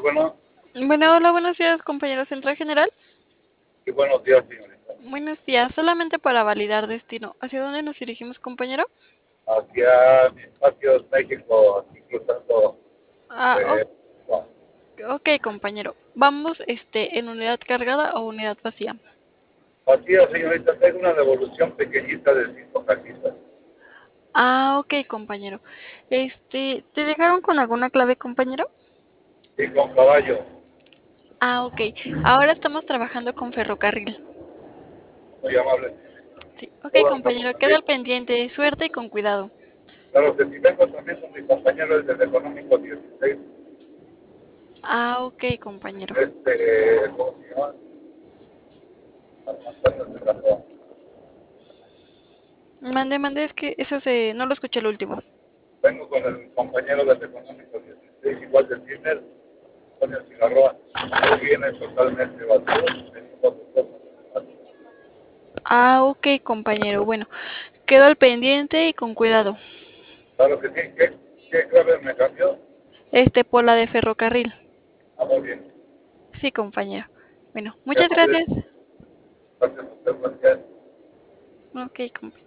bueno, Bueno, hola, buenos días, compañero Central General. y buenos días, señorita. Buenos días, solamente para validar destino. ¿Hacia dónde nos dirigimos, compañero? Hacia mi espacio México, aquí cruzando. Ah, eh, bueno, ok, compañero. Vamos, en unidad cargada o unidad vacía. vacía, señorita, tengo una devolución pequeñita de 5 cajitas. Ah, ok, compañero. ¿Te dejaron con alguna clave, compañero? Y con caballo, Ah, ok. Ahora estamos trabajando con ferrocarril. muy amable, señorita. Sí, ok, ¿Puedo hacerlo compañero, queda también? al pendiente. Suerte y con cuidado. Claro que sí, vengo también con mi compañero desde el Económico 16, Ah, ok, compañero. ¿cómo se llama? Antonio Serrano. Mande, es que no lo escuché el último. Vengo con el compañero del Económico 16, igual del Giner, Antonio Cigarroa. Él viene totalmente vacío, venimos nosotros. Ah, ok, compañero. Bueno, quedo al pendiente y con cuidado. Claro que sí. ¿Qué clave me cambió? Por la de ferrocarril. Ah, muy bien. Sí, compañero. Bueno, Qué muchas amable. gracias. Gracias a usted, buen día. Ok, compañero.